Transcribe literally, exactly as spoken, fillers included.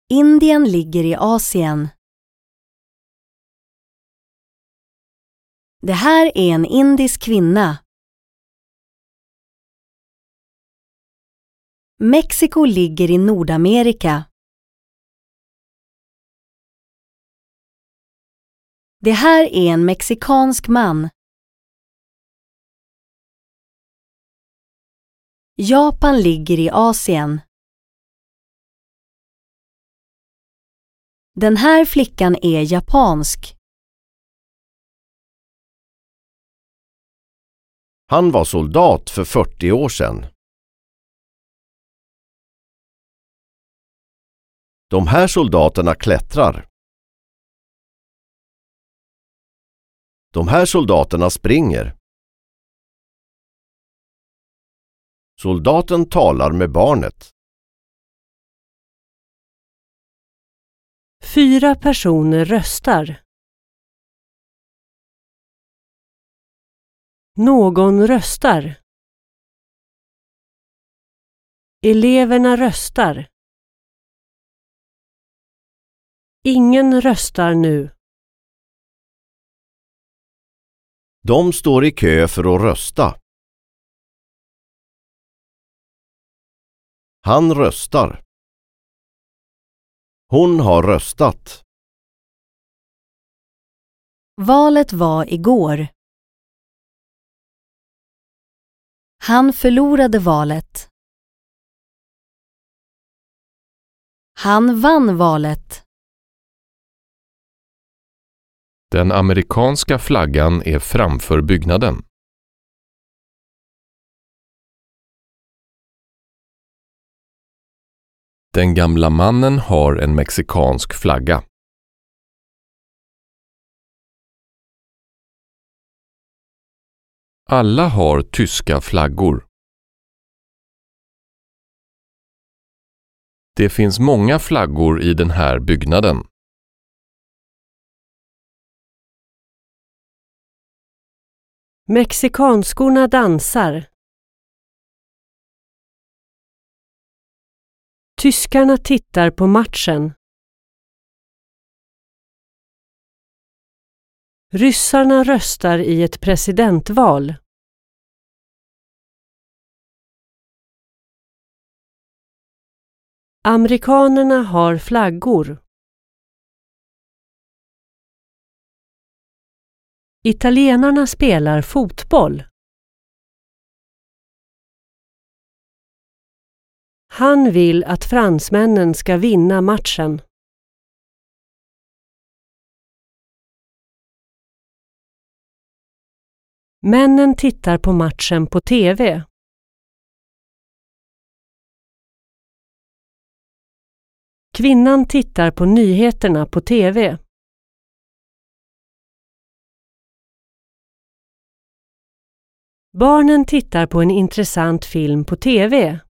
Indien ligger i Asien. Det här är en indisk kvinna. Mexiko ligger i Nordamerika. Det här är en mexikansk man. Japan ligger i Asien. Den här flickan är japansk. Han var soldat för fyrtio år sedan. De här soldaterna klättrar. De här soldaterna springer. Soldaten talar med barnet. Fyra personer röstar. Någon röstar. Eleverna röstar. Ingen röstar nu. De står i kö för att rösta. Han röstar. Hon har röstat. Valet var igår. Han förlorade valet. Han vann valet. Den amerikanska flaggan är framför byggnaden. Den gamla mannen har en mexikansk flagga. Alla har tyska flaggor. Det finns många flaggor i den här byggnaden. Mexikanskorna dansar. Tyskarna tittar på matchen. Ryssarna röstar i ett presidentval. Amerikanerna har flaggor. Italienarna spelar fotboll. Han vill att fransmännen ska vinna matchen. Männen tittar på matchen på T V. Kvinnan tittar på nyheterna på T V. Barnen tittar på en intressant film på T V.